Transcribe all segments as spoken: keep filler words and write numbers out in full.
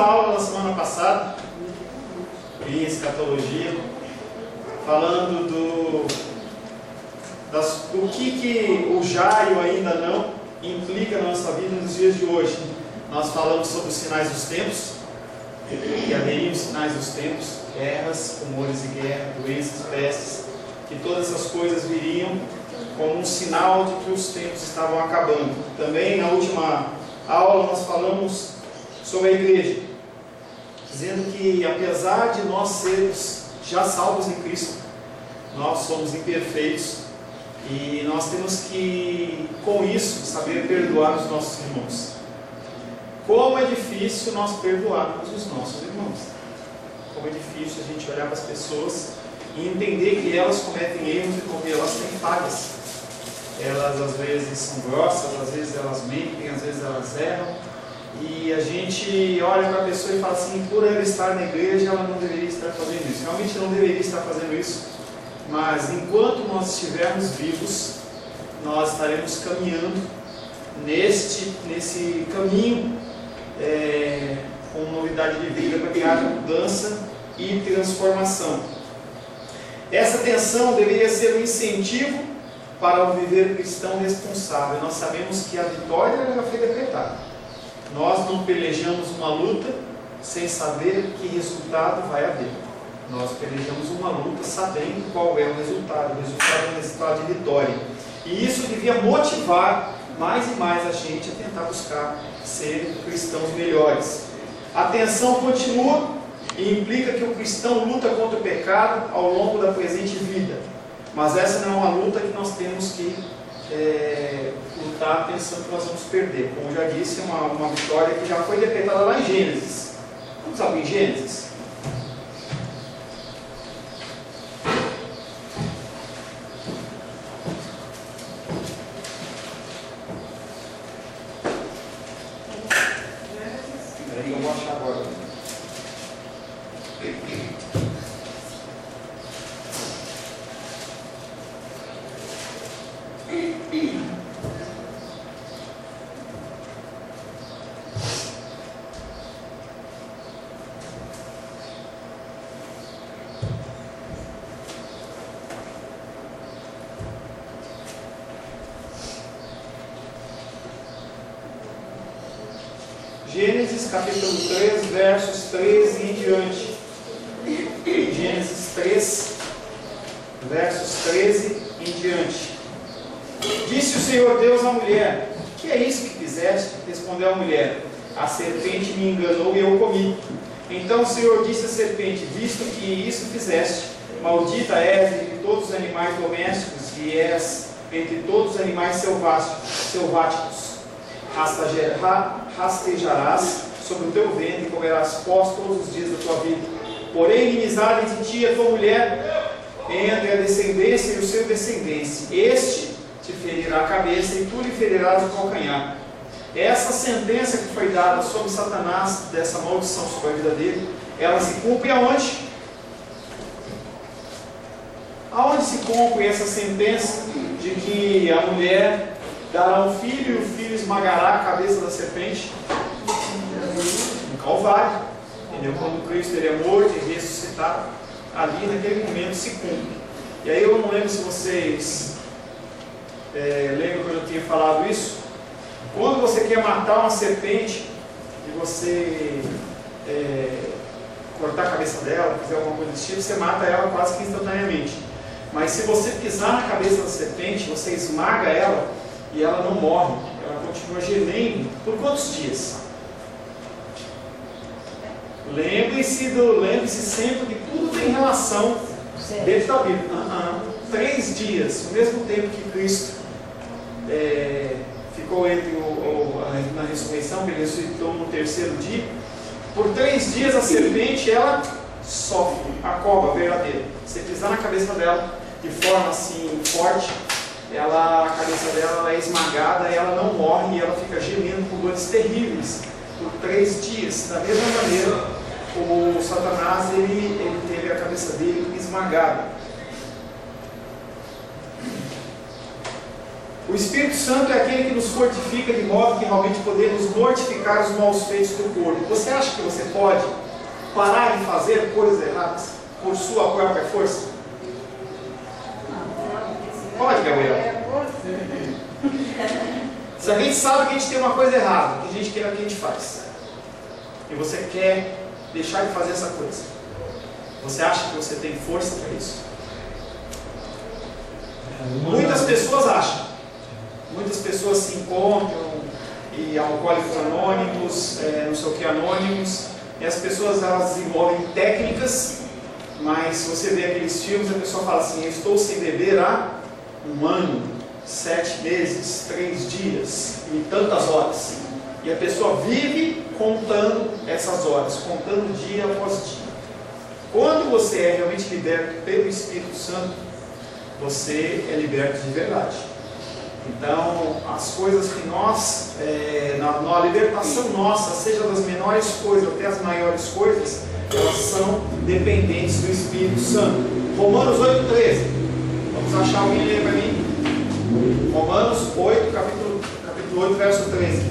a aula na semana passada, em escatologia, falando do, das, do que, que o já e o ainda não implica na nossa vida nos dias de hoje. Nós falamos sobre os sinais dos tempos, que haveriam os sinais dos tempos, guerras, rumores de guerra, doenças, pestes, que todas essas coisas viriam como um sinal de que os tempos estavam acabando. Também na última aula nós falamos sobre a igreja, dizendo que apesar de nós sermos já salvos em Cristo, nós somos imperfeitos e nós temos que, com isso, saber perdoar os nossos irmãos. Como é difícil nós perdoarmos os nossos irmãos. Como é difícil a gente olhar para as pessoas e entender que elas cometem erros e como elas têm falhas. Elas às vezes são grossas, às vezes elas mentem, às vezes elas erram. E a gente olha para a pessoa e fala assim, por ela estar na igreja, ela não deveria estar fazendo isso. Realmente não deveria estar fazendo isso. Mas enquanto nós estivermos vivos, nós estaremos caminhando neste, nesse caminho é, com novidade de vida, para que haja mudança e transformação. Essa tensão deveria ser um incentivo para o viver cristão responsável. Nós sabemos que a vitória já foi decretada. Nós não pelejamos uma luta sem saber que resultado vai haver. Nós pelejamos uma luta sabendo qual é o resultado. O resultado é um resultado de vitória. E isso devia motivar mais e mais a gente a tentar buscar ser cristãos melhores. A tensão continua e implica que o cristão luta contra o pecado ao longo da presente vida. Mas essa não é uma luta que nós temos que é, lutar pensando que nós vamos perder. Como eu já disse, é uma, uma vitória que já foi decretada lá em Gênesis. Vamos abrir em Gênesis? Espera aí que eu vou achar agora. Gênesis capítulo três, versos treze em diante. Gênesis três, versos treze em diante. Disse o Senhor Deus à mulher: que é isso que fizeste? Respondeu a mulher: a serpente me enganou e eu comi. Então o Senhor disse à serpente: visto que isso fizeste, maldita és entre todos os animais domésticos e és entre todos os animais selváticos. Rastejarás sobre o teu ventre e comerás pós todos os dias da tua vida. Porém, inimizade entre ti e a tua mulher, entre a descendência e o seu descendente. Este te ferirá a cabeça e tu lhe ferirás o calcanhar. Essa sentença que foi dada sobre Satanás, dessa maldição sobre a vida dele, ela se cumpre aonde? Aonde se cumpre essa sentença de que a mulher dará um filho e o filho esmagará a cabeça da serpente? No Calvário. Entendeu? Quando Cristo ele é morto e ressuscitado, ali naquele momento se cumpre. E aí eu não lembro se vocês é, lembram quando eu tinha falado isso. Quando você quer matar uma serpente e você é, cortar a cabeça dela, fazer alguma coisa desse tipo, você mata ela quase que instantaneamente. Mas se você pisar na cabeça da serpente, você esmaga ela e ela não morre, ela continua gemendo por quantos dias? Lembre-se do, lembre-se sempre que tudo tem relação dentro da Bíblia. Uh-uh. Três dias, o mesmo tempo que Cristo é, ficou entre o, o, a, na ressurreição, que ele ressuscitou no terceiro dia. Por três dias a serpente ela sofre a cobra verdadeira. Você pisar na cabeça dela de forma assim forte, ela, a cabeça dela ela é esmagada, ela não morre e ela fica gemendo por dores terríveis por três dias. Da mesma maneira, o Satanás ele, ele teve a cabeça dele esmagada. O Espírito Santo é aquele que nos fortifica de modo que realmente podemos mortificar os maus feitos do corpo. Você acha que você pode parar de fazer coisas erradas por sua própria força? Pode, Gabriel. Se a gente sabe que a gente tem uma coisa errada, que a gente quer, o que a gente faz, e você quer deixar de fazer essa coisa, você acha que você tem força para isso? Muitas pessoas acham. Muitas pessoas se encontram e alcoólicos anônimos, é, não sei o que anônimos, e as pessoas elas desenvolvem técnicas, mas se você vê aqueles filmes, a pessoa fala assim: eu estou sem beber há um ano, sete meses, três dias e tantas horas. E a pessoa vive contando essas horas, contando dia após dia. Quando você é realmente liberto pelo Espírito Santo, você é liberto de verdade. Então, as coisas que nós, é, na, na libertação nossa, seja das menores coisas até as maiores coisas, elas são dependentes do Espírito Santo. Romanos oito, treze. Vamos achar alguém ler para mim? Romanos oito, capítulo, capítulo oito, verso treze.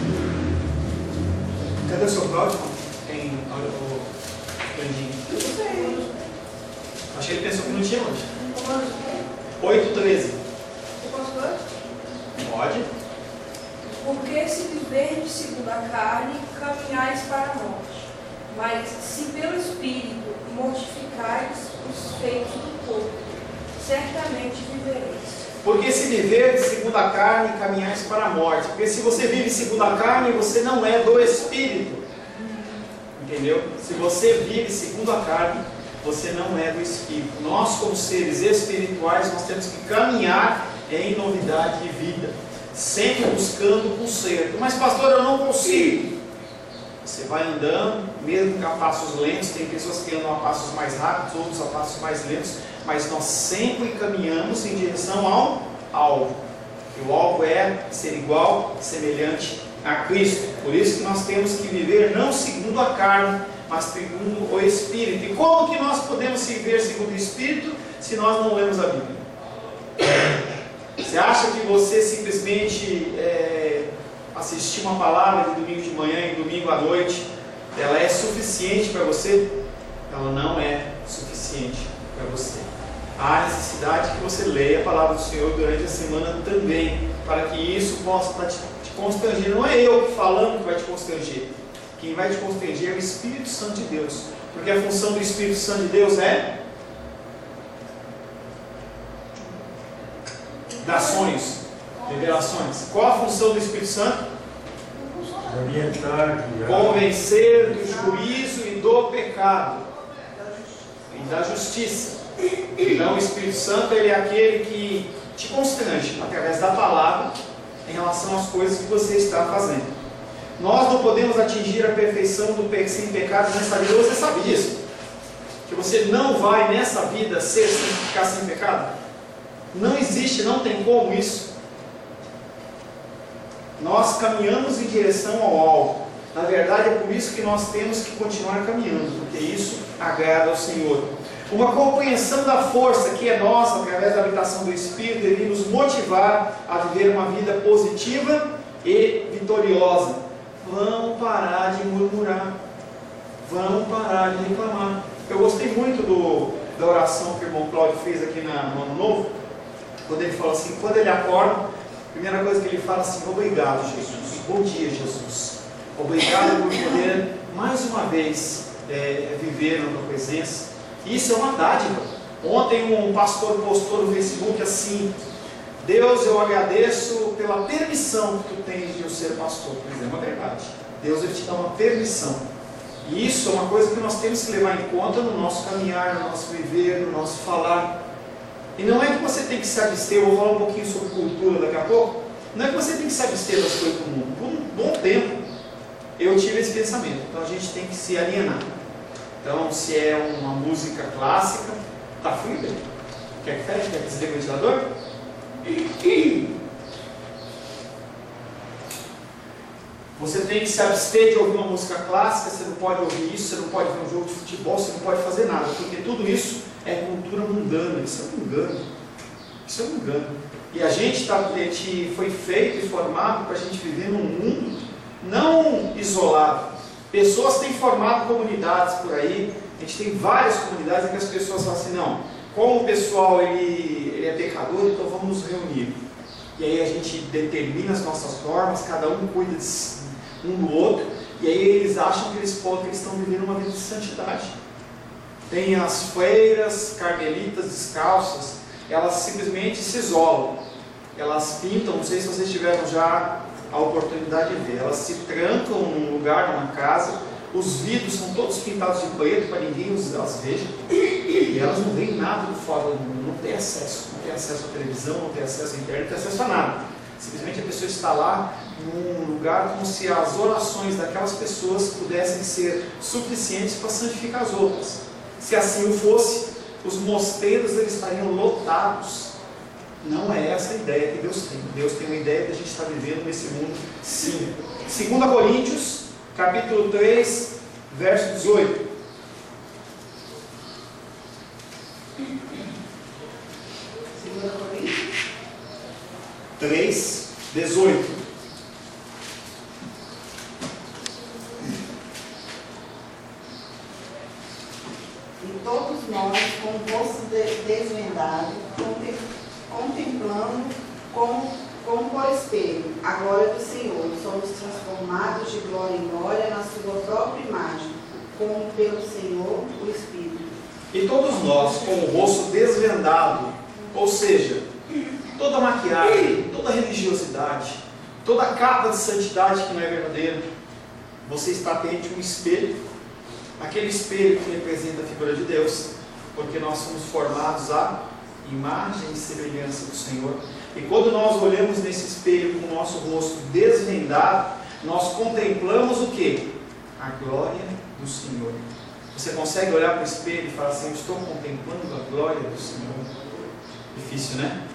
Cadê o seu Cláudio? Tem o Brandinho. Acho que ele pensou que não tinha hoje. oito, treze. Pode. Porque se viverdes segundo a carne, caminhais para a morte. Mas se pelo Espírito mortificais os feitos do corpo, certamente vivereis. Porque se viverdes segundo a carne, caminhais para a morte. Porque se você vive segundo a carne, você não é do Espírito. Entendeu? Se você vive segundo a carne, você não é do Espírito. Nós, como seres espirituais, nós temos que caminhar em novidade de vida, sempre buscando o conserto. Mas pastor, eu não consigo. Você vai andando, mesmo a passos lentos. Tem pessoas que andam a passos mais rápidos, outros a passos mais lentos, mas nós sempre caminhamos em direção ao alvo. E o alvo é ser igual, semelhante a Cristo. Por isso que nós temos que viver não segundo a carne, mas segundo o Espírito. E como que nós podemos viver segundo o Espírito se nós não lemos a Bíblia? Você acha que você simplesmente é, assistir uma palavra de domingo de manhã e domingo à noite, ela é suficiente para você? Ela não é suficiente para você. Há necessidade que você leia a palavra do Senhor durante a semana também, para que isso possa te, te constranger. Não é eu falando que vai te constranger. Quem vai te constranger é o Espírito Santo de Deus. Porque a função do Espírito Santo de Deus é dar sonhos, revelações. Qual a função do Espírito Santo? Orientar, convencer do juízo e do pecado e da justiça. Então o Espírito Santo, ele é aquele que te constrange através da palavra em relação às coisas que você está fazendo. Nós não podemos atingir a perfeição do pe- sem pecado nessa vida. Você sabe disso? Que você não vai nessa vida ser sem ficar sem pecado? Não existe, não tem como isso. Nós caminhamos em direção ao alvo. Na verdade, é por isso que nós temos que continuar caminhando, porque isso agrada ao Senhor. Uma compreensão da força que é nossa, através da habitação do Espírito, deve nos motivar a viver uma vida positiva e vitoriosa. Vamos parar de murmurar. Vamos parar de reclamar. Eu gostei muito do, da oração que o irmão Cláudio fez aqui na, no Ano Novo, quando ele fala assim, quando ele acorda, a primeira coisa que ele fala assim: obrigado, Jesus. Bom dia, Jesus. Obrigado por poder mais uma vez é, viver na tua presença. Isso é uma dádiva. Ontem um pastor postou no Facebook assim: Deus, eu agradeço pela permissão que tu tens de eu ser pastor. Pois é, uma verdade. Deus, ele te dá uma permissão. E isso é uma coisa que nós temos que levar em conta no nosso caminhar, no nosso viver, no nosso falar. E não é que você tem que se abster, eu vou falar um pouquinho sobre cultura daqui a pouco. Não é que você tem que se abster das coisas do mundo. Por um bom tempo eu tive esse pensamento. Então a gente tem que se alienar. Então, se é uma música clássica, tá frio, bem? Quer que feche? Quer que desligue o ventilador? Você tem que se abster de ouvir uma música clássica, você não pode ouvir isso, você não pode ver um jogo de futebol, você não pode fazer nada, porque tudo isso é cultura mundana. Isso é um engano. Isso é um engano. E a gente, tá, a gente foi feito e formado para a gente viver num mundo não isolado. Pessoas têm formado comunidades por aí. A gente tem várias comunidades em que as pessoas falam assim, não, como o pessoal ele, ele é pecador, então vamos nos reunir. E aí a gente determina as nossas normas, cada um cuida de um do outro, e aí eles acham que eles podem, que eles estão vivendo uma vida de santidade. Tem as freiras carmelitas descalças, elas simplesmente se isolam, elas pintam, não sei se vocês tiveram já a oportunidade de ver, elas se trancam num lugar, numa casa, os vidros são todos pintados de preto para ninguém as veja, e elas não veem nada do fora do mundo, não tem acesso, não tem acesso à televisão, não tem acesso à internet, não tem acesso a nada. Simplesmente a pessoa está lá num lugar como se as orações daquelas pessoas pudessem ser suficientes para santificar as outras. Se assim o fosse, os mosteiros eles estariam lotados. Não é essa a ideia que Deus tem. Deus tem uma ideia de a gente estar vivendo nesse mundo, sim. Segunda Coríntios, capítulo três, verso dezoito. Segunda Coríntios três, dezoito. E todos nós, com o rosto desvendado, contemplando como, como por espelho a glória do Senhor, somos transformados de glória em glória na sua própria imagem, como pelo Senhor o Espírito. E todos nós, com o rosto desvendado, ou seja, toda maquiagem, toda religiosidade, toda capa de santidade que não é verdadeira, você está perante um espelho, aquele espelho que representa a figura de Deus, porque nós somos formados à imagem e semelhança do Senhor. E quando nós olhamos nesse espelho com o nosso rosto desvendado, nós contemplamos o quê? A glória do Senhor. Você consegue olhar para o espelho e falar assim, eu estou contemplando a glória do Senhor? Difícil, né?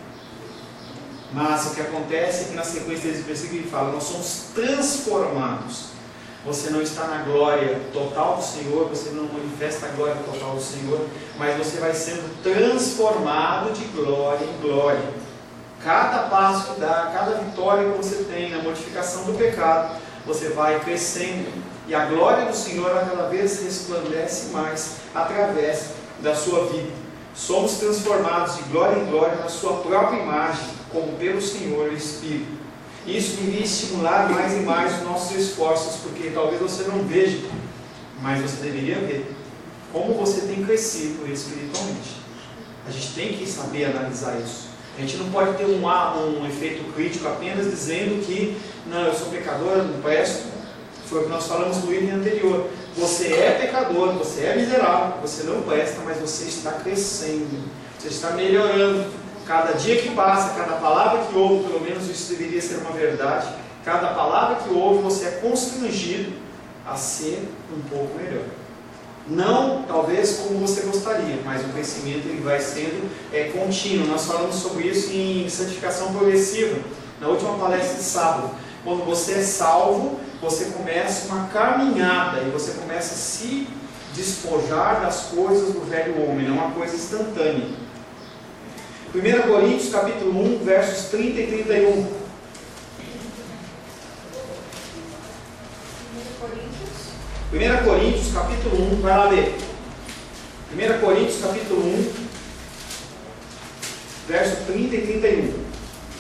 Mas o que acontece é que na sequência desse versículo ele fala, nós somos transformados. Você não está na glória total do Senhor, você não manifesta a glória total do Senhor, mas você vai sendo transformado de glória em glória. Cada passo que dá, cada vitória que você tem na mortificação do pecado, você vai crescendo e a glória do Senhor a cada vez resplandece mais através da sua vida. Somos transformados de glória em glória na sua própria imagem, como pelo Senhor o Espírito. Isso devia estimular mais e mais os nossos esforços, porque talvez você não veja, mas você deveria ver como você tem crescido espiritualmente. A gente tem que saber analisar isso. A gente não pode ter um, um efeito crítico apenas dizendo que não, eu sou pecador, eu não presto. Foi o que nós falamos no item anterior. Você é pecador, você é miserável, você não presta, mas você está crescendo, você está melhorando. Cada dia que passa, cada palavra que ouve, pelo menos isso deveria ser uma verdade, cada palavra que ouve, você é constrangido a ser um pouco melhor. Não, talvez, como você gostaria, mas o crescimento ele vai sendo é, contínuo. Nós falamos sobre isso em santificação progressiva, na última palestra de sábado. Quando você é salvo, você começa uma caminhada e você começa a se despojar das coisas do velho homem, não é uma coisa instantânea. primeira Coríntios, capítulo um, versos trinta e trinta e um. primeira Coríntios, capítulo um, vai lá ver. primeira Coríntios, capítulo um, verso trinta e trinta e um.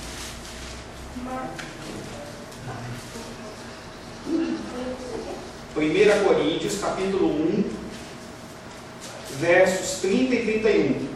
primeira Coríntios, capítulo um, versos trinta e trinta e um.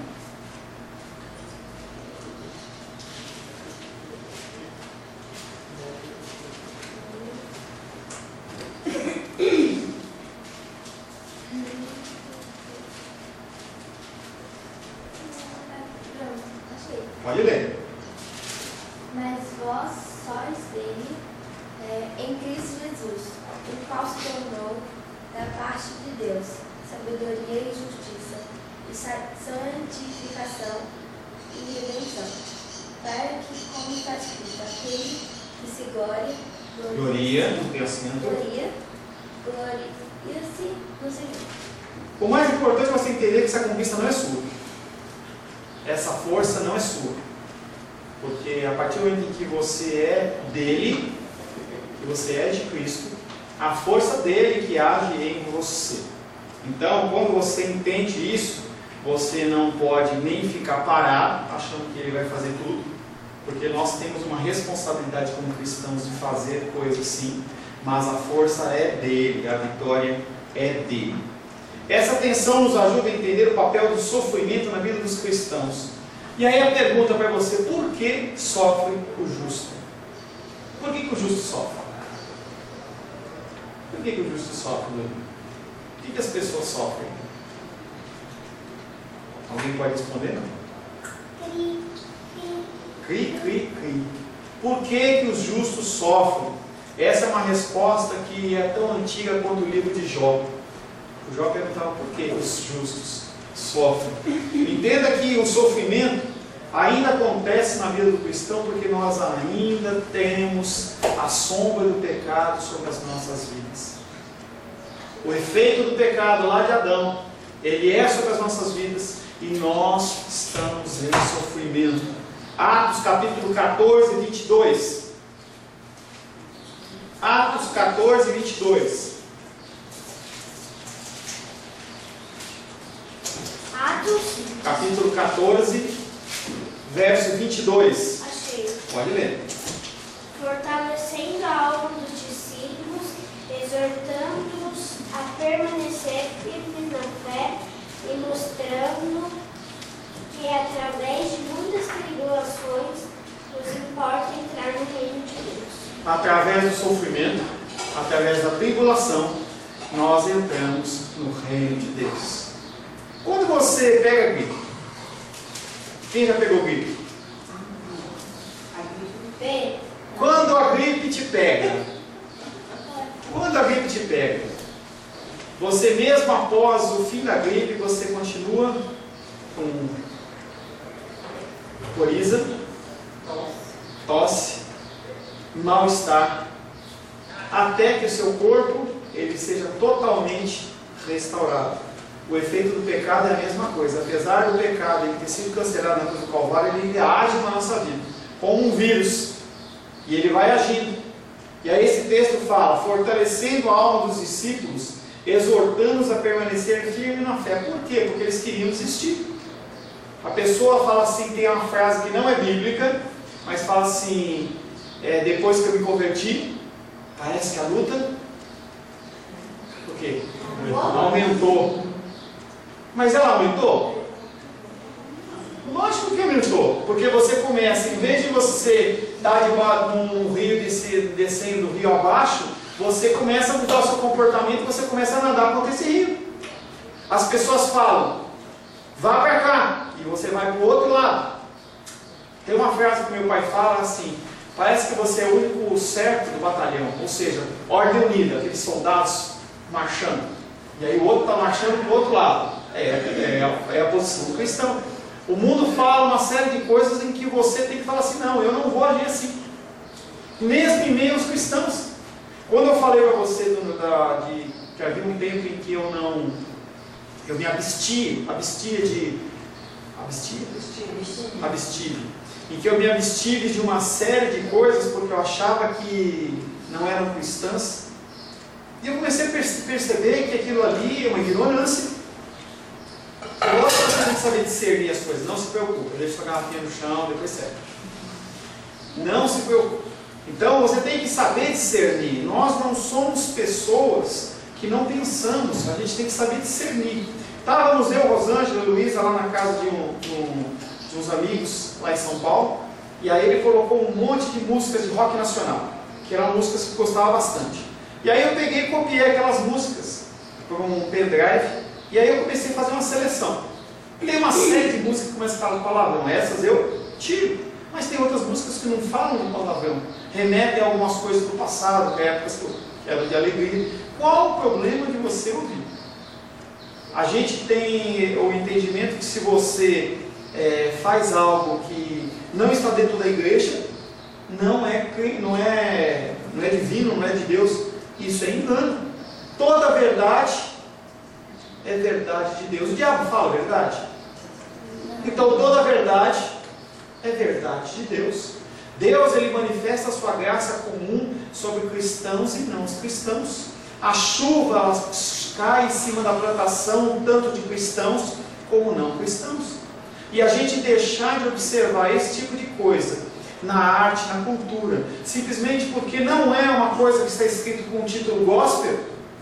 Pode ler. Mas vós sois dele, é, em Cristo Jesus, o qual se tornou da parte de Deus sabedoria e justiça, e santificação e redenção, para que, como está escrito, aquele que se gloria, Gloria, no pensamento. gloria, gloria-se no Senhor. O mais importante é você entender que essa conquista não é sua. Essa força não é sua. Porque a partir do momento em que você é dele, que você é de Cristo, a força dele que age em você. Então, quando você entende isso, você não pode nem ficar parado, achando que ele vai fazer tudo, porque nós temos uma responsabilidade como cristãos de fazer coisas sim, mas a força é dele, a vitória é dele. Essa tensão nos ajuda a entender o papel do sofrimento na vida dos cristãos. E aí a pergunta para você: por que sofre o justo? Por que, que o justo sofre? Por que, que o justo sofre? Por que, que as pessoas sofrem? Alguém pode responder? Cri, cri, cri. Por que, que os justos sofrem? Essa é uma resposta que é tão antiga quanto o livro de Jó. O Jó perguntava por que os justos sofrem. Entenda que o sofrimento ainda acontece na vida do cristão porque nós ainda temos a sombra do pecado sobre as nossas vidas. O efeito do pecado lá de Adão, ele é sobre as nossas vidas e nós estamos em sofrimento. Atos capítulo catorze, vinte e dois. Atos catorze, vinte e dois. Atos, Capítulo catorze, verso vinte e dois. achei. Pode ler. Fortalecendo a alma dos discípulos, exortando-os a permanecer firmes na fé e mostrando que através de muitas tribulações nos importa entrar no reino de Deus. Através do sofrimento, através da tribulação, nós entramos no reino de Deus. Quando você pega gripe, quem já pegou gripe? B. Quando a gripe te pega, quando a gripe te pega, você mesmo após o fim da gripe, você continua com coriza, tosse, mal-estar, até que o seu corpo ele seja totalmente restaurado. O efeito do pecado é a mesma coisa. Apesar do pecado ele ter sido cancelado na cruz do Calvário, ele age na nossa vida como um vírus, e ele vai agindo. E aí esse texto fala: fortalecendo a alma dos discípulos, exortando-os a permanecer firme na fé. Por quê? Porque eles queriam desistir. A pessoa fala assim, tem uma frase que não é bíblica, mas fala assim: é, depois que eu me converti, parece que a luta o quê? Aumentou. Mas ela aumentou? Lógico que aumentou, porque você começa, em vez de você estar debaixo num rio descendo, descendo do rio abaixo, você começa a mudar o seu comportamento, você começa a nadar contra esse rio. As pessoas falam: vá para cá, e você vai para o outro lado. Tem uma frase que meu pai fala assim: parece que você é o único certo do batalhão, ou seja, ordem unida, aqueles soldados marchando, e aí o outro está marchando para o outro lado. É, é, é a posição do cristão. O mundo fala uma série de coisas em que você tem que falar assim: não, eu não vou agir assim, mesmo em meio aos cristãos. Quando eu falei para você do, da, de, que havia um tempo em que eu não, eu me abstia, abstia de, abstia? Abstive, em que eu me abstive de uma série de coisas porque eu achava que não eram cristãs, e eu comecei a perceber que aquilo ali é uma ignorância. Lógico que a gente saber discernir as coisas, não se preocupe, deixa a garrafinha no chão, depois serve. Não se preocupe. Então você tem que saber discernir. Nós não somos pessoas que não pensamos, a gente tem que saber discernir. Estávamos eu, Rosângela e Luísa lá na casa de, um, de, um, de uns amigos lá em São Paulo, e aí ele colocou um monte de músicas de rock nacional, que eram músicas que gostavam bastante. E aí eu peguei e copiei aquelas músicas por um pendrive. E aí eu comecei a fazer uma seleção. Tem uma série de músicas que começam a falar palavrão. Essas eu tiro. Mas tem outras músicas que não falam de palavrão. Remetem a algumas coisas do passado, de épocas que eram de alegria. Qual o problema de você ouvir? A gente tem o entendimento que se você é, faz algo que não está dentro da igreja, não é, não, é, não é divino, não é de Deus. Isso é engano. Toda a verdade é verdade de Deus. O diabo fala a verdade? Então toda a verdade é verdade de Deus. Deus, ele manifesta a sua graça comum sobre cristãos e não cristãos. A chuva, ela cai em cima da plantação, tanto de cristãos como não cristãos. E a gente deixar de observar esse tipo de coisa na arte, na cultura, simplesmente porque não é uma coisa que está escrito com o título gospel,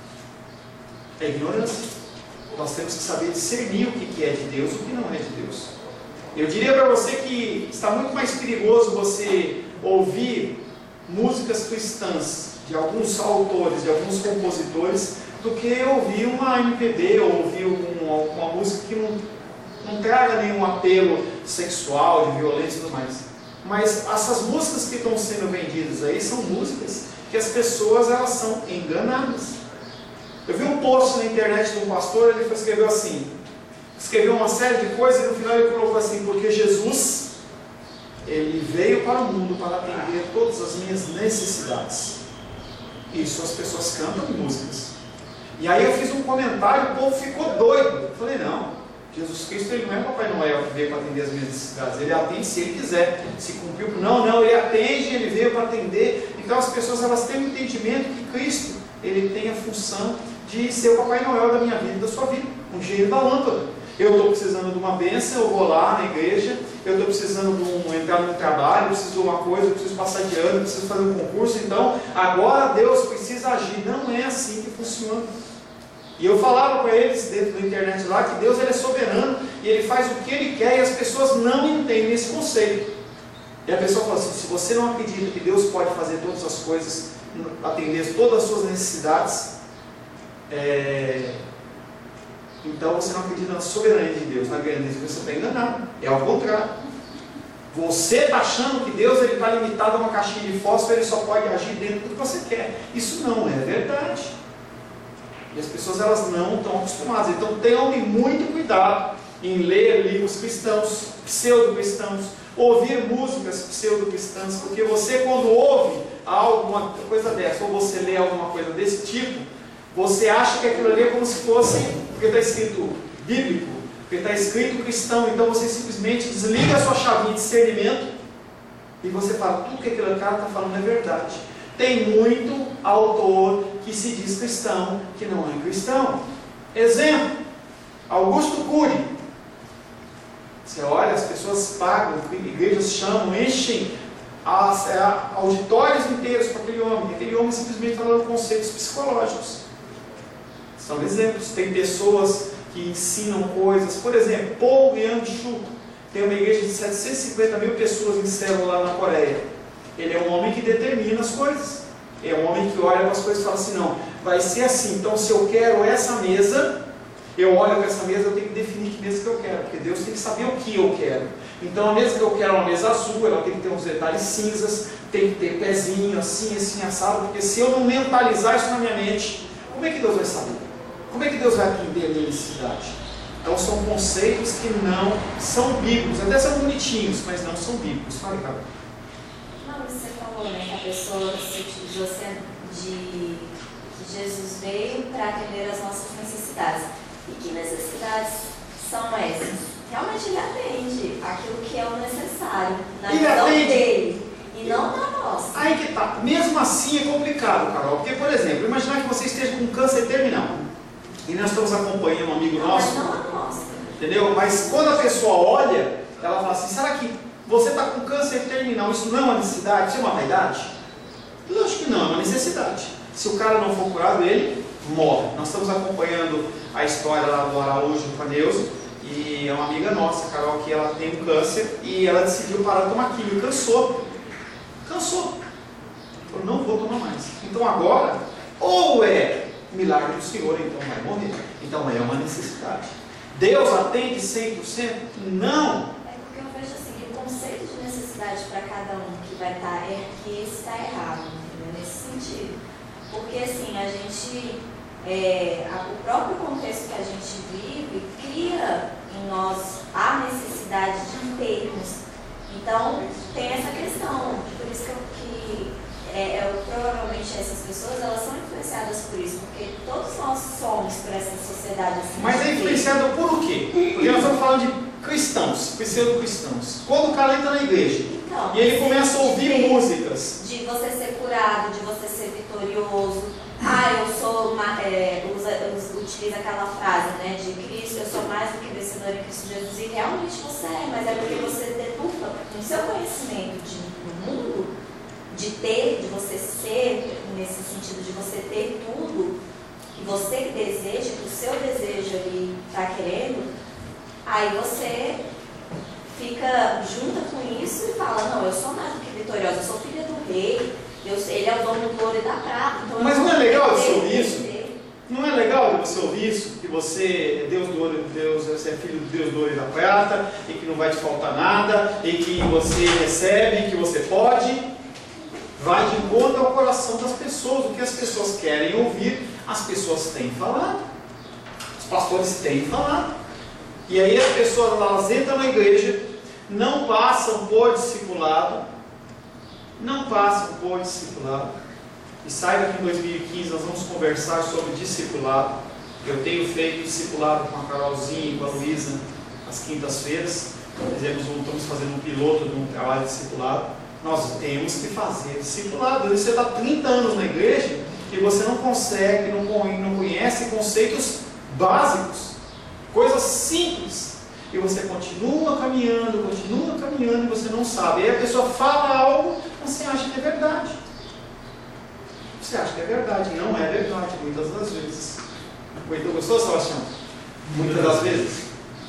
é ignorância. Nós temos que saber discernir o que é de Deus e o que não é de Deus. Eu diria para você que está muito mais perigoso você ouvir músicas cristãs de alguns autores, de alguns compositores, do que ouvir uma M P B ou ouvir uma, uma música que não, não traga nenhum apelo sexual, de violência e tudo mais. Mas essas músicas que estão sendo vendidas aí são músicas que as pessoas, elas são enganadas. Eu vi um post na internet de um pastor, ele escreveu assim, escreveu uma série de coisas e no final ele colocou assim: porque Jesus, ele veio para o mundo para atender todas as minhas necessidades. Isso as pessoas cantam músicas. E aí eu fiz um comentário, o povo ficou doido. Eu falei: não, Jesus Cristo, ele não é Papai Noel que veio para atender as minhas necessidades. Ele atende se ele quiser, se cumpriu. Não, não, ele atende, ele veio para atender. Então as pessoas, elas têm o entendimento que Cristo, ele tem a função de ser o Papai Noel da minha vida e da sua vida, um gênio da lâmpada. Eu estou precisando de uma bênção, eu vou lá na igreja. Eu estou precisando de um, entrar num trabalho, eu preciso de uma coisa, eu preciso passar de ano, eu preciso fazer um concurso. Então, agora Deus precisa agir. Não é assim que funciona. E eu falava para eles dentro da internet lá que Deus, ele é soberano e ele faz o que ele quer, e as pessoas não entendem esse conceito. E a pessoa fala assim: se você não acredita que Deus pode fazer todas as coisas, atender todas as suas necessidades, é... então você não acredita na soberania de Deus, na grandeza. Você está enganado. É ao contrário. Você está achando que Deus está limitado a uma caixinha de fósforo, ele só pode agir dentro do que você quer. Isso não é verdade. E as pessoas, elas não estão acostumadas. Então tenham muito cuidado em ler livros cristãos, pseudo-cristãos, ouvir músicas pseudo-cristãs, porque você, quando ouve alguma coisa dessa, ou você lê alguma coisa desse tipo, você acha que aquilo ali é como se fosse, porque está escrito bíblico, porque está escrito cristão. Então você simplesmente desliga a sua chavinha de discernimento e você fala: tudo que aquele cara está falando é verdade. Tem muito autor que se diz cristão, que não é cristão. Exemplo, Augusto Cury. Você olha, as pessoas pagam, igrejas chamam, enchem as, é, auditórios inteiros para aquele homem. Aquele homem simplesmente falando conceitos psicológicos. São exemplos. Tem pessoas que ensinam coisas. Por exemplo, Paul Yang-Shu tem uma igreja de setecentas e cinquenta mil pessoas em célula lá na Coreia. Ele é um homem que determina as coisas. É um homem que olha para as coisas e fala assim: não, vai ser assim. Então, se eu quero essa mesa, eu olho para essa mesa, eu tenho que definir que mesa que eu quero, porque Deus tem que saber o que eu quero. Então, a mesa que eu quero é uma mesa azul, ela tem que ter uns detalhes cinzas, tem que ter pezinho assim, assim, assado, porque se eu não mentalizar isso na minha mente, como é que Deus vai saber? Como é que Deus vai atender a minha necessidade? Então, são conceitos que não são bíblicos. Até são bonitinhos, mas não são bíblicos. Fala, cara. Não, você falou, né, que a pessoa se utilizou de que Jesus veio para atender as nossas necessidades. E que necessidades são essas? Realmente ele atende aquilo que é o necessário na visão dele e não na nossa. Aí que tá. Mesmo assim é complicado, Carol. Porque, por exemplo, imaginar que você esteja com câncer terminal e nós estamos acompanhando um amigo não, nosso. Mas não a nossa. Entendeu? Mas quando a pessoa olha, ela fala assim: será que você está com câncer terminal, isso não é uma necessidade? Isso é uma vaidade? Eu acho que não, é uma necessidade. Se o cara não for curado, ele morre. Nós estamos acompanhando a história lá do Araújo com a Neuza, e é uma amiga nossa, Carol, que ela tem um câncer e ela decidiu parar de tomar químio. Cansou. Cansou. Falou: não vou tomar mais. Então agora, ou é milagre do Senhor, então vai morrer. Então é uma necessidade. Deus atende cem por cento? Não. É porque eu vejo assim, que o conceito de necessidade para cada um que vai estar, é que esse está errado, entendeu? Nesse sentido. Porque assim, a gente, é, a, o próprio contexto que a gente vive cria em nós a necessidade de termos. Então, tem essa questão. Por isso que, eu, que é, eu, provavelmente essas pessoas, elas são influenciadas por isso, porque todos nós somos por essa sociedade assim. Mas é influenciado por o quê? Porque nós estamos falando de cristãos, pseudo-cristãos. Quando o cara entra na igreja Então, e ele começa a ouvir de- músicas, De você ser curado, de você ser vitorioso. Ah, eu sou uma. É, usa, usa- utiliza aquela frase, né? De Cristo, eu sou mais do que vencedor em Cristo Jesus. E realmente você é, mas é porque você deturpa no seu conhecimento de, do mundo, de ter, de você ser, nesse sentido de você ter tudo, que você deseja, que o seu desejo ali está querendo, aí você fica junta com isso e fala, não, eu sou mais do que vitoriosa, eu sou filha do rei, eu, ele é o dono do ouro e da prata. Então Mas eu não é legal ter, você ouvir ter, isso? ter. não é legal você ouvir isso? Que você é Deus do ouro, Deus, você é filho de Deus do ouro e da prata, e que não vai te faltar nada, e que você recebe, que você pode. Vai de encontro ao coração das pessoas. O que as pessoas querem ouvir, as pessoas têm falado. Os pastores têm falado. E aí as pessoas elas entram na igreja, não passam por discipulado, não passam por discipulado. E saiba que em dois mil e quinze nós vamos conversar sobre discipulado. Eu tenho feito discipulado com a Carolzinha e com a Luísa às quintas-feiras. Fizemos um, estamos fazendo um piloto de um trabalho de discipulado. Nós temos que fazer discipulado. Você está trinta anos na igreja e você não consegue, não, não conhece conceitos básicos, coisas simples. E você continua caminhando, continua caminhando e você não sabe. E aí a pessoa fala algo, você acha que é verdade. Você acha que é verdade, não é verdade, muitas das vezes. Então, gostou, Sebastião? Muitas das vezes.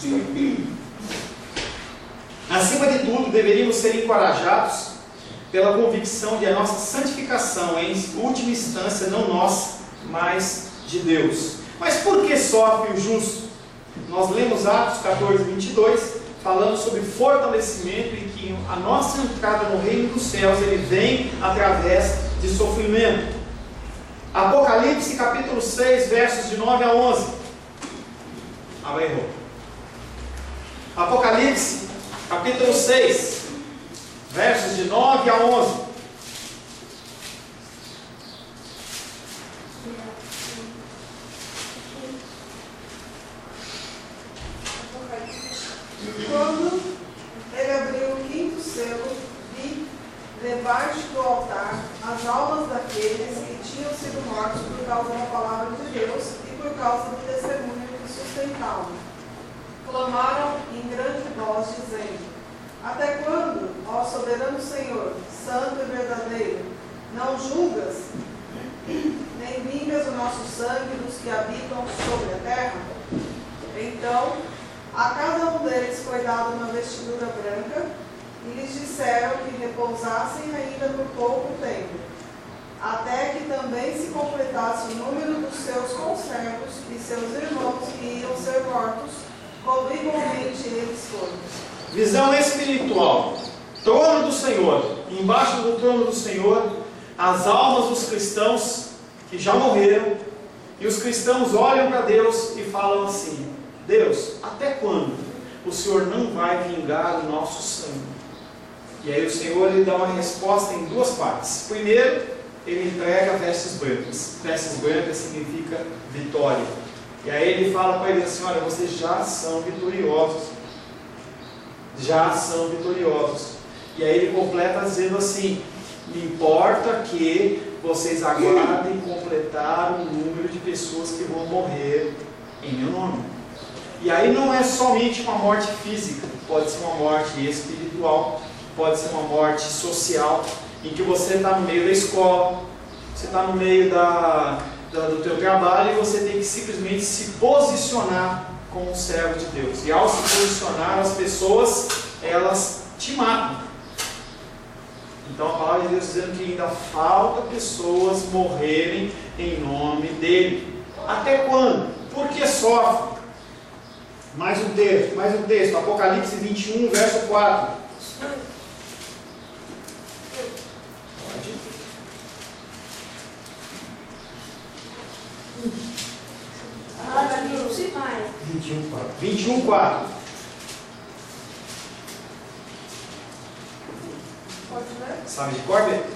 Acima de tudo, deveríamos ser encorajados pela convicção de a nossa santificação é, em última instância, não nossa, mas de Deus. Mas por que sofre o justo? Nós lemos Atos catorze, vinte e dois, falando sobre fortalecimento e que a nossa entrada no reino dos céus, ele vem através de sofrimento. Apocalipse capítulo seis, versos de nove a onze. Ah, vai errou. Apocalipse capítulo seis, versos de nove a onze. Quando ele abriu o quinto selo, vi debaixo do altar as almas daqueles que tinham sido mortos por causa da palavra de Deus e por causa do testemunho que sustentavam. Clamaram em grande voz, dizendo: Até quando, ó soberano Senhor, santo e verdadeiro, não julgas, nem vingas o nosso sangue dos que habitam sobre a terra? Então, a cada um deles foi dada uma vestidura branca, e lhes disseram que repousassem ainda por pouco tempo, até que também se completasse o número dos seus conservos e seus irmãos que iam ser mortos, como igualmente eles foram. Visão espiritual. Trono do Senhor. Embaixo do trono do Senhor, as almas dos cristãos que já morreram. E os cristãos olham para Deus e falam assim: Deus, até quando o Senhor não vai vingar o nosso sangue? E aí o Senhor lhe dá uma resposta em duas partes. Primeiro, ele entrega vestes brancas. Vestes brancas significa vitória. E aí ele fala para eles assim: olha, vocês já são vitoriosos. Já são vitoriosos. E aí ele completa dizendo assim: me importa que vocês aguardem completar o número de pessoas que vão morrer em meu nome. E aí não é somente uma morte física, pode ser uma morte espiritual, pode ser uma morte social, em que você está no meio da escola, você está no meio da, da, do teu trabalho e você tem que simplesmente se posicionar como um servo de Deus. E ao se posicionar, as pessoas, elas te matam. Então a palavra de Deus dizendo que ainda falta pessoas morrerem em nome dele. Até quando? Por que sofre? Mais um texto, mais um texto, Apocalipse vinte e um, verso quatro. Pode. Apocalipse mais. vinte e um, quatro. vinte e um, quatro. Pode ler? Sabe de cor, Pedro?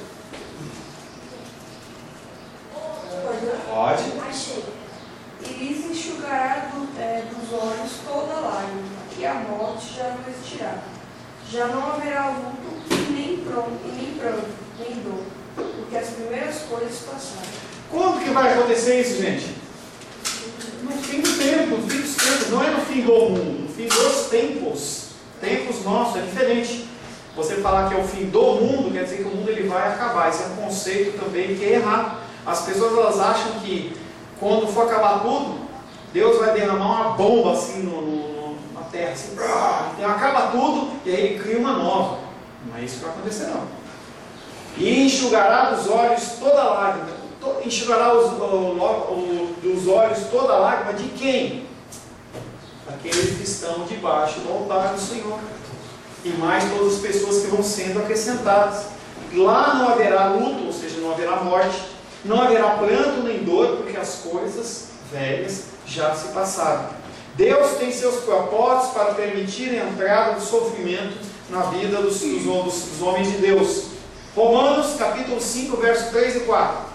Pode ler? Pode. Achei. E lhes enxugará do, é, dos olhos toda lágrima, e a a morte já não existirá. Já não haverá luto, e nem pranto, e nem pranto, nem dor, porque as primeiras coisas passaram. Quando que vai acontecer isso, gente? No fim do tempo, no fim dos tempos, não é no fim do mundo, no fim dos tempos. Tempos nossos, é diferente. Você falar que é o fim do mundo, quer dizer que o mundo ele vai acabar. Esse é um conceito também que é errado. As pessoas elas acham que quando for acabar tudo, Deus vai derramar uma bomba assim no, no, na terra, assim, então acaba tudo e aí ele cria uma nova. Não é isso que vai acontecer, não. E enxugará dos olhos toda lágrima. Enxugará os, o, o, dos olhos toda lágrima de quem? Daqueles que estão debaixo do altar do Senhor. E mais todas as pessoas que vão sendo acrescentadas. Lá não haverá luto, ou seja, não haverá morte, não haverá pranto nem dor, porque as coisas velhas já se passaram. Deus tem seus propósitos para permitir a entrada do sofrimento na vida dos, dos, dos homens de Deus. Romanos capítulo cinco, versos três e quatro.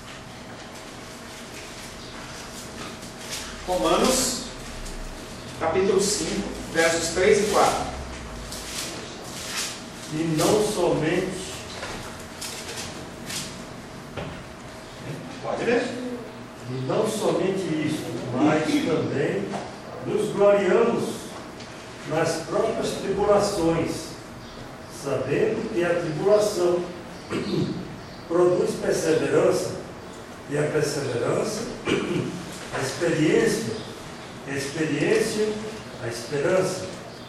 Romanos capítulo cinco, versos três e quatro. E não somente, Pode ler? e não somente isso, mas também nos gloriamos nas próprias tribulações, sabendo que a tribulação produz perseverança, e a perseverança, a experiência, a experiência, a esperança.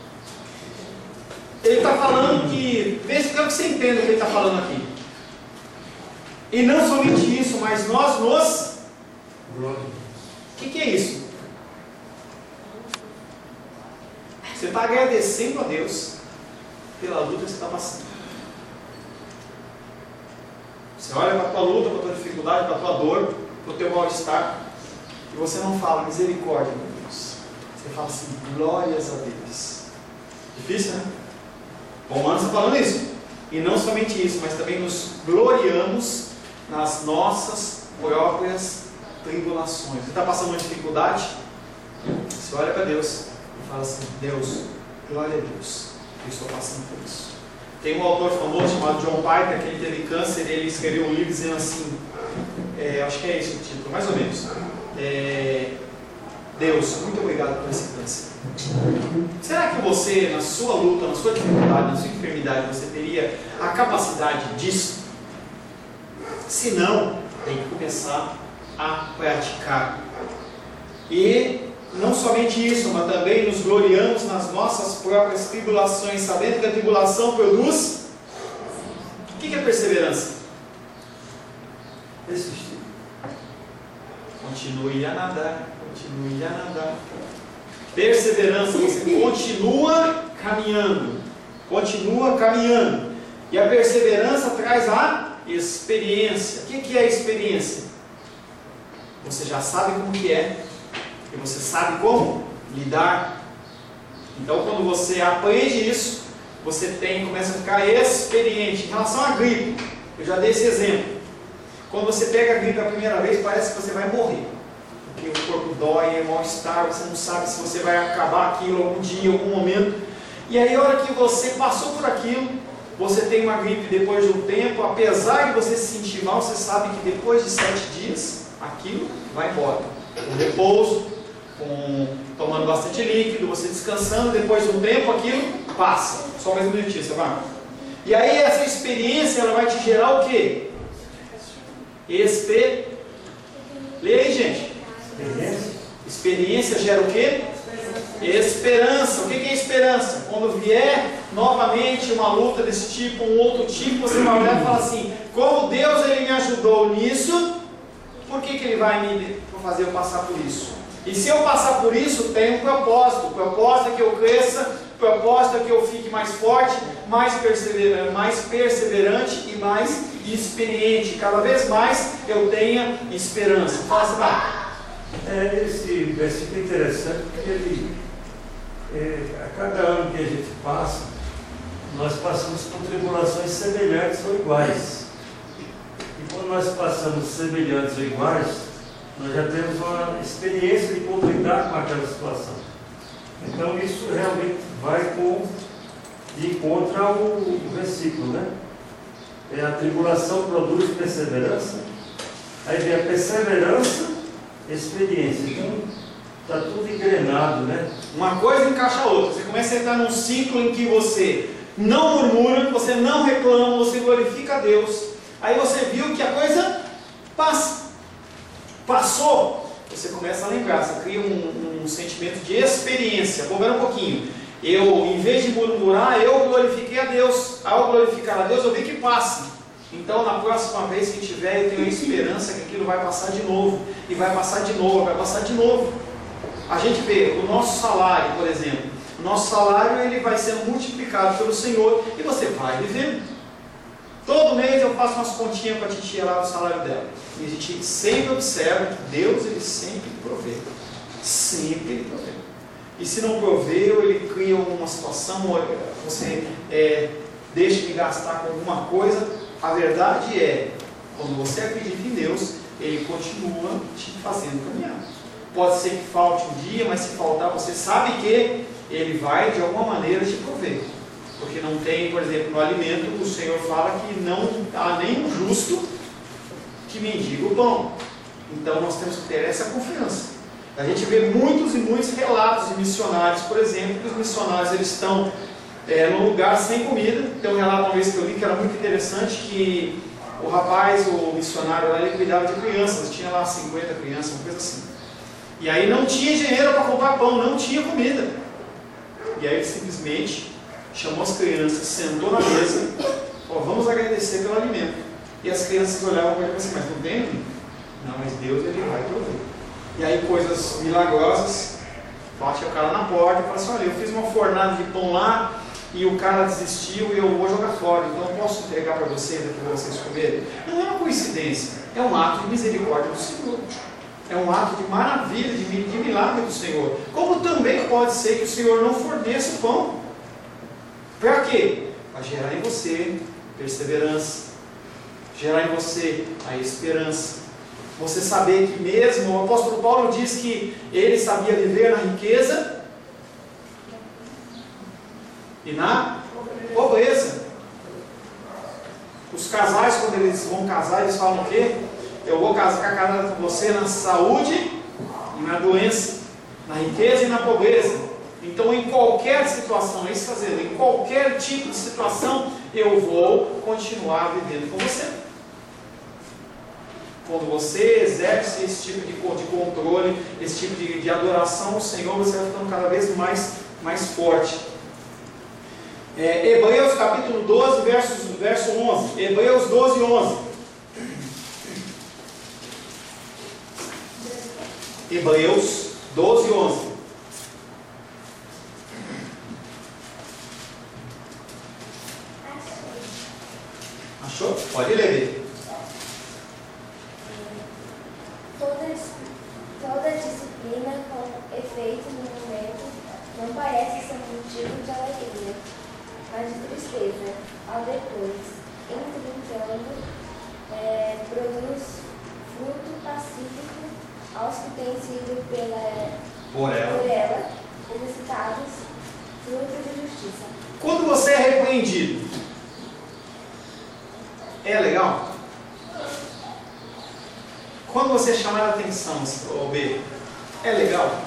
Ele está falando que, veja, quero que você entenda o que ele está falando aqui. E não somente isso, mas nós nos... Glória. O que, que é isso? Você está agradecendo a Deus pela luta que você está passando. Você olha para a tua luta, para a tua dificuldade, para a tua dor, para o teu mal-estar, e você não fala misericórdia, meu Deus. Você fala assim, glórias a Deus. Difícil, né? Romanos está falando isso. E não somente isso, mas também nos gloriamos nas nossas próprias tribulações. Você está passando uma dificuldade? Você olha para Deus e fala assim, Deus, glória a Deus, eu estou passando por isso. Tem um autor famoso chamado John Piper, que ele teve câncer, e ele escreveu um livro dizendo assim, é, acho que é esse o título, mais ou menos. É, Deus, muito obrigado por esse câncer. Será que você, na sua luta, na sua dificuldade, na sua enfermidade, você teria a capacidade disso? Se não, tem que começar a praticar. E não somente isso, mas também nos gloriamos nas nossas próprias tribulações, sabendo que a tribulação produz... O que é perseverança? Persistir. Continue a nadar, continue a nadar. Perseverança, você continua caminhando, continua caminhando. E a perseverança traz a experiência. O que é a experiência? Você já sabe como que é, e você sabe como lidar. Então, quando você aprende isso, você tem, começa a ficar experiente. Em relação à gripe, eu já dei esse exemplo. Quando você pega a gripe a primeira vez, parece que você vai morrer. Porque o corpo dói, é mal-estar, você não sabe se você vai acabar aquilo algum dia, algum momento. E aí, a hora que você passou por aquilo, você tem uma gripe depois de um tempo, apesar de você se sentir mal, você sabe que depois de sete dias, aquilo vai embora. Com repouso, com, tomando bastante líquido, você descansando, depois de um tempo, aquilo passa. Só mais um minutinho, você vai. E aí, essa experiência, ela vai te gerar o quê? Espe... Leia aí, gente. Experiência. Experiência gera o quê? Esperança. O que é esperança? Quando vier novamente uma luta desse tipo, um outro tipo, você vai olhar e falar assim, como Deus ele me ajudou nisso, por que, que Ele vai me fazer eu passar por isso? E se eu passar por isso, tem um propósito. O propósito é que eu cresça, o propósito é que eu fique mais forte, mais perseverante, mais perseverante e mais experiente. Cada vez mais eu tenha esperança. Faça lá. É, esse versículo é interessante porque ele, é, a cada ano que a gente passa, nós passamos por tribulações semelhantes ou iguais. E quando nós passamos semelhantes ou iguais, nós já temos uma experiência de como lidar com aquela situação. Então isso realmente vai com, de contra o, o versículo, né? É, a tribulação produz perseverança, aí vem a perseverança, experiência. Então está tudo engrenado, né? Uma coisa encaixa a outra. Você começa a entrar num ciclo em que você não murmura, você não reclama, você glorifica a Deus. Aí você viu que a coisa passa. Passou. Você começa a lembrar, você cria um, um sentimento de experiência. Vou ver um pouquinho. Eu, em vez de murmurar, eu glorifiquei a Deus. Ao glorificar a Deus, eu vi que passa. Então, na próxima vez que tiver, eu tenho a esperança que aquilo vai passar de novo. E vai passar de novo, vai passar de novo. A gente vê o nosso salário, por exemplo. O nosso salário ele vai sendo multiplicado pelo Senhor e você vai vivendo. Todo mês eu faço umas continhas para a titia lá do salário dela. E a gente sempre observa que Deus ele sempre provê. Sempre ele provê. E se não proveu, ele cria uma situação, você é, deixa de gastar com alguma coisa. A verdade é, quando você acredita em Deus, ele continua te fazendo caminhar. Pode ser que falte um dia, mas se faltar, você sabe que ele vai de alguma maneira te prover. Porque não tem, por exemplo, no alimento, o Senhor fala que não há nenhum justo que mendiga o pão. Então nós temos que ter essa confiança. A gente vê muitos e muitos relatos de missionários, por exemplo, que os missionários eles estão é, num lugar sem comida. Tem um relato uma vez que eu li que era muito interessante, que o rapaz, o missionário lá, ele cuidava de crianças, tinha lá cinquenta crianças, uma coisa assim. E aí não tinha dinheiro para comprar pão, não tinha comida. E aí ele simplesmente chamou as crianças, sentou na mesa, ó, vamos agradecer pelo alimento. E as crianças olhavam para ele assim, mas não tem? Não, mas Deus ele vai prover. E aí coisas milagrosas, bate o cara na porta e fala assim, olha, eu fiz uma fornada de pão lá e o cara desistiu e eu vou jogar fora, então eu posso entregar para vocês, para vocês comerem. Não é uma coincidência, é um ato de misericórdia do Senhor. É um ato de maravilha, de, de milagre do Senhor. Como também pode ser que o Senhor não forneça o pão. Para quê? Para gerar em você perseverança, gerar em você a esperança. Você saber que mesmo, o apóstolo Paulo diz que ele sabia viver na riqueza e na pobreza. Os casais, quando eles vão casar, eles falam o quê? Eu vou casar casada com você na saúde e na doença, na riqueza e na pobreza. Então, em qualquer situação, é isso fazendo, em qualquer tipo de situação, eu vou continuar vivendo com você. Quando você exerce esse tipo de, de controle, esse tipo de, de adoração ao Senhor, você vai ficando cada vez mais, mais forte. É, Hebreus capítulo doze, versos, verso onze. Hebreus doze, onze. Hebreus doze, onze. Achou? Pode ler. Toda, toda disciplina com efeito no momento não parece ser motivo de alegria, mas de tristeza, ao depois, entretanto, é, produz fruto pacífico aos que têm sido pela, por ela, por ela exercitados, fruto de justiça. Quando você é repreendido, é legal? Quando você é chamado a atenção, ô B, é legal?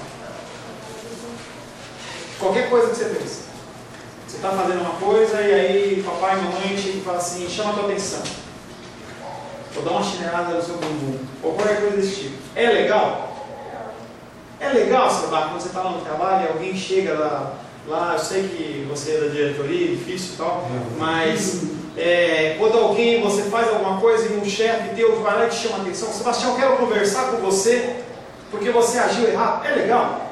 Qualquer coisa que você fez. Você está fazendo uma coisa e aí papai e mamãe chegam e falam assim, chama a tua atenção. Vou dar uma chinelada no seu bumbum. Ou qualquer coisa desse tipo. É legal? É legal, seu bar, quando você está lá no trabalho e alguém chega lá, lá, eu sei que você é da diretoria, difícil e tal, mas é, quando alguém, você faz alguma coisa e um chefe teu vai lá e te chama a atenção, Sebastião, eu quero conversar com você porque você agiu errado. É legal?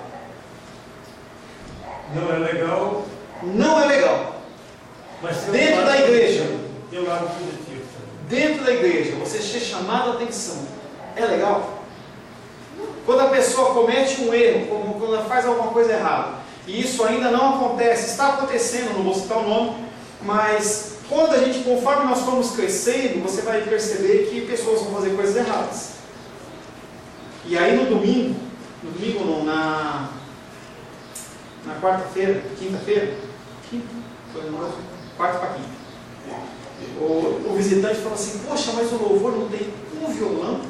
Não é legal. Não é legal. Mas dentro da igreja, tem um lado positivo. dentro da igreja, você ser chamado a atenção, é legal? Quando a pessoa comete um erro, quando ela faz alguma coisa errada, e isso ainda não acontece, está acontecendo, não vou citar o nome, mas quando a gente, conforme nós formos crescendo, você vai perceber que pessoas vão fazer coisas erradas. E aí no domingo, no domingo não, na, na quarta-feira, quinta-feira, quinta, foi no quarta para quinta. O, o visitante falou assim, poxa, mas o louvor não tem um violão?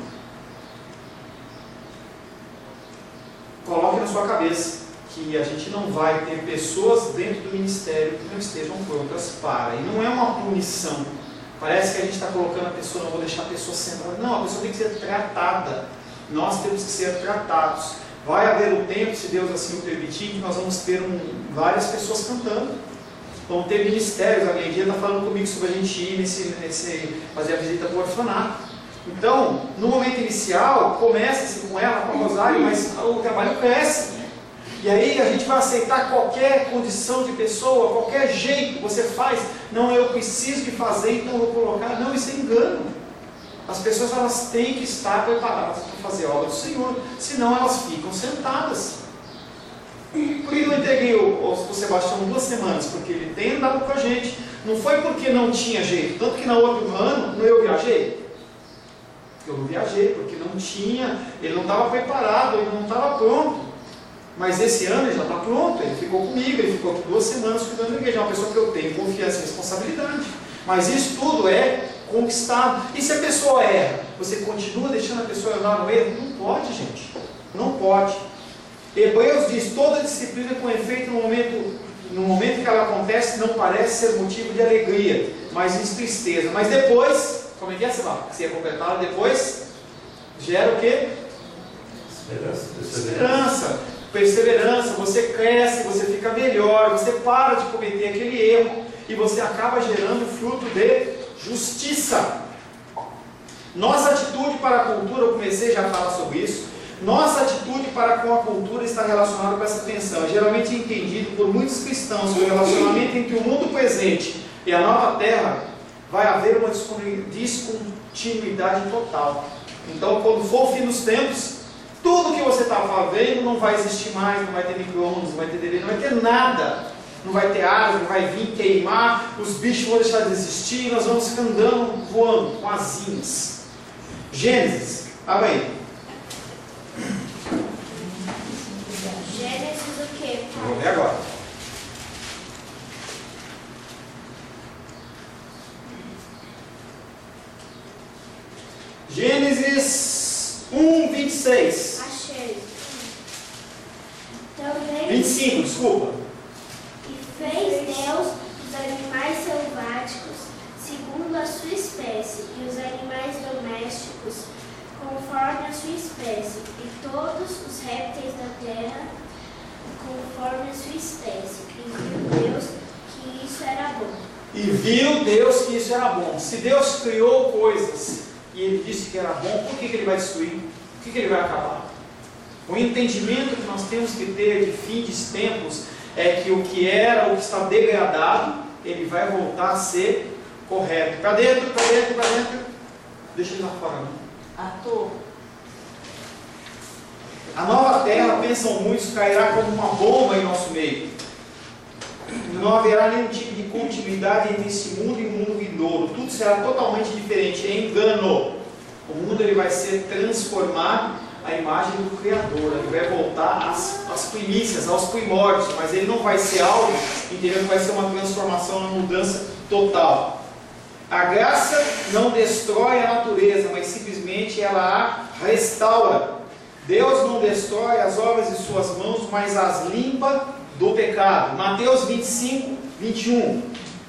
Coloque na sua cabeça que a gente não vai ter pessoas dentro do ministério que não estejam prontas para. E não é uma punição. Parece que a gente está colocando a pessoa, não vou deixar a pessoa sentada. Não, a pessoa tem que ser tratada. Nós temos que ser tratados. Vai haver um tempo, se Deus assim o permitir, que nós vamos ter um, várias pessoas cantando. Vão ter ministérios. A minha dia está falando comigo sobre a gente ir nesse, nesse, fazer a visita para o orfanato. Então, no momento inicial, começa-se com ela, com a Rosário, mas o trabalho cresce. E aí a gente vai aceitar qualquer condição de pessoa, qualquer jeito que você faz. Não, eu preciso de fazer, então eu vou colocar. Não, isso é engano. As pessoas elas têm que estar preparadas para fazer a obra do Senhor, senão elas ficam sentadas. Por que eu entreguei o, o Sebastião duas semanas? Porque ele tem andado com a gente. Não foi porque não tinha jeito, tanto que no outro ano eu viajei. Eu não viajei, porque não tinha, ele não estava preparado, ele não estava pronto. Mas esse ano ele já está pronto, ele ficou comigo, ele ficou duas semanas cuidando da igreja. É uma pessoa que eu tenho confiança e responsabilidade. Mas isso tudo é conquistado. E se a pessoa erra, você continua deixando a pessoa errar no erro? Não pode, gente. Não pode. Hebreus diz, toda disciplina com efeito no momento, no momento que ela acontece, não parece ser motivo de alegria, mas de tristeza. Mas depois, como é que é, Sebá? Se é completado, depois gera o quê? Esperança. Esperança. Perseverança, você cresce, você fica melhor, você para de cometer aquele erro e você acaba gerando fruto de justiça. Nossa atitude para a cultura, eu comecei já a falar sobre isso, nossa atitude para com a cultura está relacionada com essa tensão. É geralmente entendido por muitos cristãos que o relacionamento entre o mundo presente e a nova terra vai haver uma descontinuidade total. Então, quando for o fim dos tempos, tudo que você está vendo não vai existir mais, não vai ter micro-ondas, não vai ter T V, não vai ter nada. Não vai ter árvore, vai vir queimar, os bichos vão deixar de existir, nós vamos ficar andando, voando, com asinhas. Gênesis, abre aí. Gênesis o quê? Vou ver agora. Gênesis um, vinte e seis. Achei. Também. vinte e cinco, desculpa. E fez Deus os animais selváticos segundo a sua espécie, e os animais domésticos conforme a sua espécie, e todos os répteis da terra conforme a sua espécie. E viu Deus que isso era bom. E viu Deus que isso era bom. Se Deus criou coisas e Ele disse que era bom, por que, que Ele vai destruir? Por que, que Ele vai acabar? O entendimento que nós temos que ter de fim dos tempos é que o que era, o que está degradado, ele vai voltar a ser correto. Para dentro, para dentro, para dentro. Deixa ele lá fora. Não. Ator. A nova terra, pensam muitos, cairá como uma bomba em nosso meio. Não haverá nenhum tipo de continuidade entre esse mundo e o mundo vindouro. Tudo será totalmente diferente. É engano. O mundo ele vai ser transformado à imagem do Criador. Ele vai voltar às, às primícias, aos primórdios. Mas ele não vai ser algo, entendeu? Vai ser uma transformação, uma mudança total. A graça não destrói a natureza, mas simplesmente ela a restaura. Deus não destrói as obras de suas mãos, mas as limpa do pecado. Mateus vinte e cinco, vinte e um.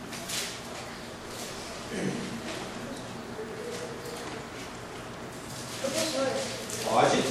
Pode.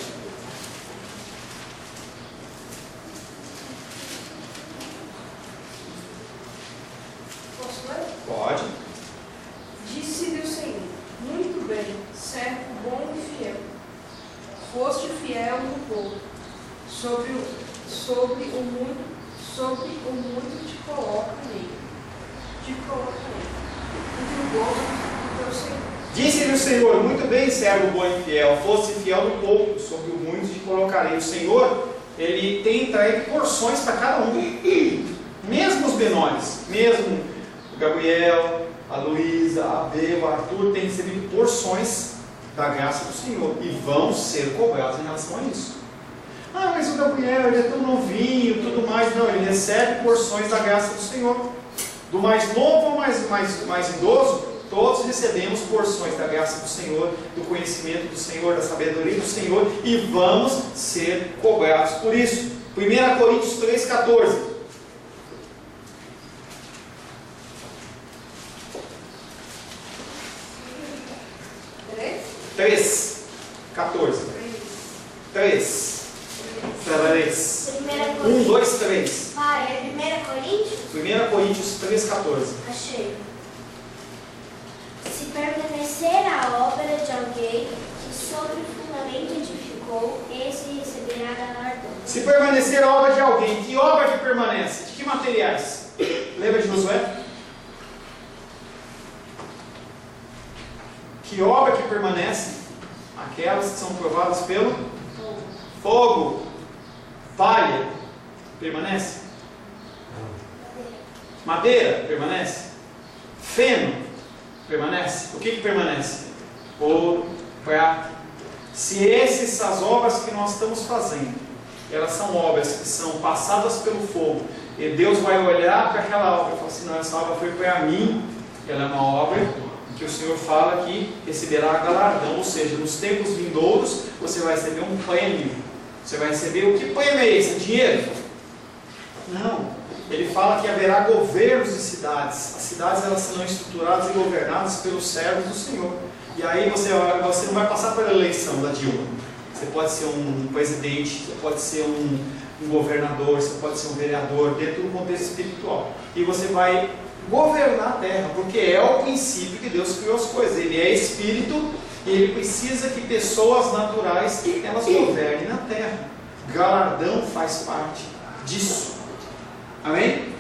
Posso ler? Pode. Disse-lhe o Senhor: muito bem, servo bom e fiel. Foste fiel no pouco, sobre o, sobre o muito, sobre o muito te coloca nele. Te coloca nele. E o gozo do teu Senhor. Disse-lhe o Senhor: muito bem, servo bom e fiel, fosse fiel no pouco, sobre o muito te colocarei. O Senhor, Ele tem traído porções para cada um, mesmo os menores, mesmo o Gabriel, a Luísa, a Beba, o Arthur, têm recebido porções da graça do Senhor, e vão ser cobrados em relação a isso. Ah, mas o Gabriel, ele é tão novinho, tudo mais. não, ele recebe porções da graça do Senhor. Do mais novo ao mais, mais, mais idoso, todos recebemos porções da graça do Senhor, do conhecimento do Senhor, da sabedoria do Senhor, e vamos ser cobrados por isso. primeira Coríntios três, quatorze. três, quatorze. três. três. um, dois, três. Pai, é primeira Coríntios? primeira Coríntios três, quatorze. Achei. Se permanecer a obra de alguém que sobre o fundamento edificou, esse receberá galardão. Se permanecer a obra de alguém, que obra que permanece? De que materiais? Lembra de Josué? Que obra que permanece? Aquelas que são provadas pelo fogo. Palha permanece? Madeira permanece? Feno permanece? O que que permanece? Ouro, prata. Se essas as obras que nós estamos fazendo, elas são obras que são passadas pelo fogo, e Deus vai olhar para aquela obra e falar assim: não, essa obra foi para mim, ela é uma obra que o Senhor fala que receberá galardão, ou seja, nos tempos vindouros você vai receber um prêmio. Você vai receber o que prêmio é esse? Dinheiro? Não. Ele fala que haverá governos de cidades. As cidades elas serão estruturadas e governadas pelos servos do Senhor. E aí você, você não vai passar pela eleição da Dilma. Você pode ser um presidente, você pode ser um, um governador, você pode ser um vereador, dentro do contexto espiritual. E você vai governar a terra, porque é o princípio que Deus criou as coisas. Ele é espírito e ele precisa que pessoas naturais elas governem na terra. Galardão faz parte disso. Amém?